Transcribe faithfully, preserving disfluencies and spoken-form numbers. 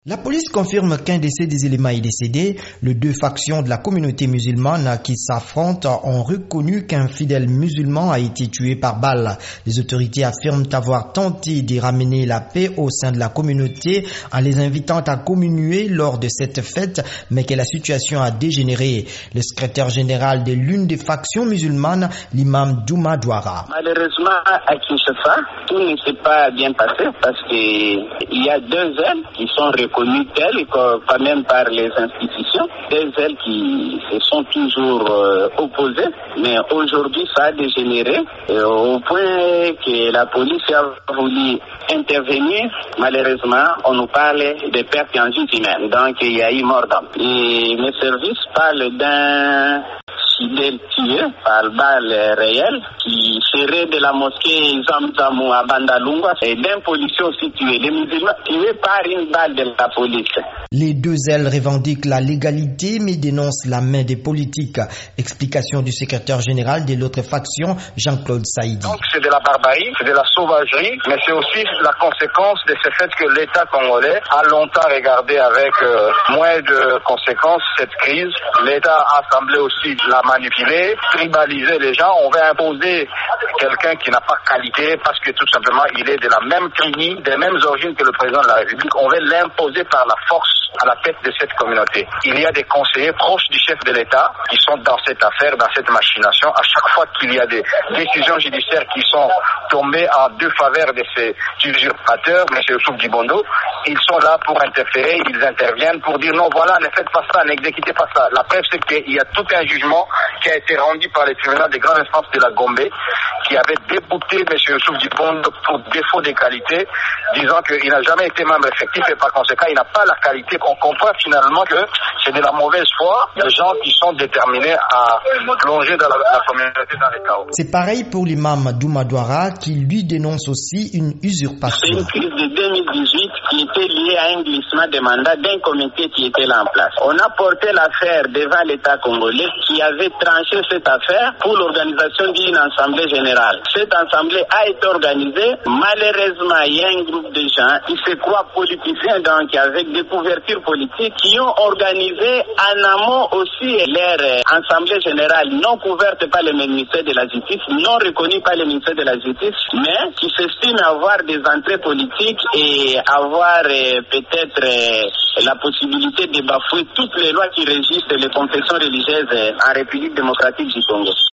La police confirme qu'un de ces éléments est décédé. Les deux factions de la communauté musulmane qui s'affrontent ont reconnu qu'un fidèle musulman a été tué par balle. Les autorités affirment avoir tenté de ramener la paix au sein de la communauté en les invitant à communier lors de cette fête, mais que la situation a dégénéré. Le secrétaire général de l'une des factions musulmanes, l'imam Douma Douara. Malheureusement, à Kinshasa, tout ne s'est pas bien passé parce qu'il y a deux ailes qui sont reconnues telles, pas même par les institutions, des ailes qui se sont toujours euh, opposées, mais aujourd'hui ça a dégénéré euh, au point que la police a voulu intervenir. Malheureusement, on nous parle de pertes en vie humaine, donc il y a eu mort d'homme. Et mes services parlent d'un fidèle tué par balle réelle qui serait de la mosquée Zamzamou à Bandalungwa et d'un policier aussi tué. Les musulmans tués par une balle de la police. Les deux ailes revendiquent la légalité mais dénoncent la main des politiques. Explication du secrétaire général de l'autre faction, Jean-Claude Saïdi. Donc c'est de la barbarie, c'est de la sauvagerie, mais c'est aussi la conséquence de ce fait que l'État congolais a longtemps regardé avec euh, moins de conséquences cette crise. L'État a semblé aussi la manipuler, tribaliser les gens. On va imposer quelqu'un qui n'a pas qualité parce que tout simplement il est de la même tribu, des mêmes origines que le président de la République. On va l'imposer par la force à la tête de cette communauté. Il y a des conseillers proches du chef de l'État qui sont dans cette affaire, dans cette machination. À chaque fois qu'il y a des décisions judiciaires qui sont tombées en deux faveurs de ces usurpateurs, M. Youssouf Dibondo, ils sont là pour interférer, ils interviennent pour dire non, voilà, ne faites pas ça, n'exécutez pas ça. La preuve, c'est qu'il y a tout un jugement qui a été rendu par les tribunaux de grande instance de la Gombe qui avait débouté M. Youssouf Dibondo pour défaut de qualité, disant qu'il n'a jamais été membre effectif et par conséquent, il n'a pas la qualité. On comprend finalement que c'est de la mauvaise foi des gens qui sont déterminés à plonger dans la, la communauté dans les chaos. C'est pareil pour l'imam Douma Douara qui lui dénonce aussi une usurpation. C'est une crise de deux mille dix-huit qui était liée à un glissement de mandat d'un comité qui était là en place. On a porté l'affaire devant l'État congolais qui avait tranché cette affaire pour l'organisation d'une assemblée générale. Cette assemblée a été organisée. Malheureusement, il y a un groupe de gens qui se croient politiciens donc avec des couvertures politiques qui ont organisé en amont aussi leur assemblée générale non couverte par le ministère de la Justice, non reconnue par le ministère de la Justice, mais qui s'estime avoir des entrées politiques et avoir euh, peut-être euh, la possibilité de bafouer toutes les lois qui régissent les confessions religieuses en République démocratique du Congo.